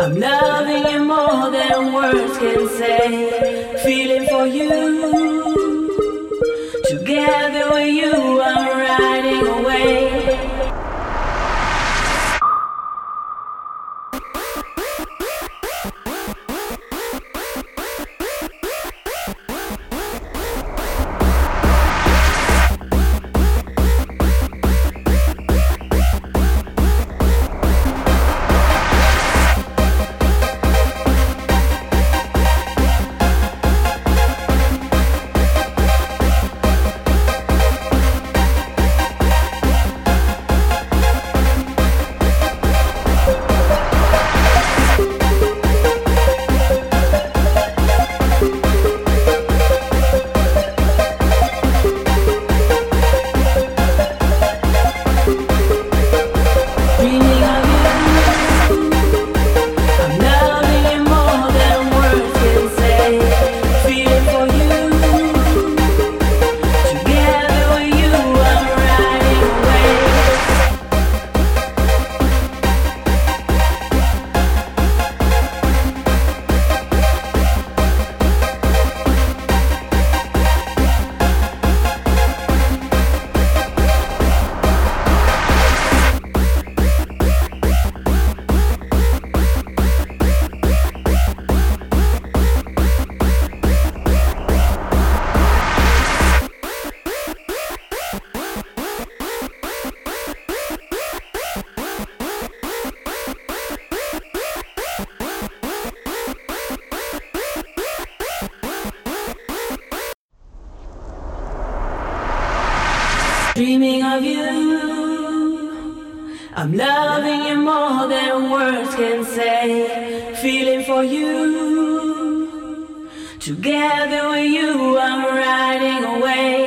I'm loving you more than words can say. Feeling for you. Together with you, I'm riding away. Dreaming of you, I'm loving you more than words can say. Feeling for you, together with you, I'm riding away.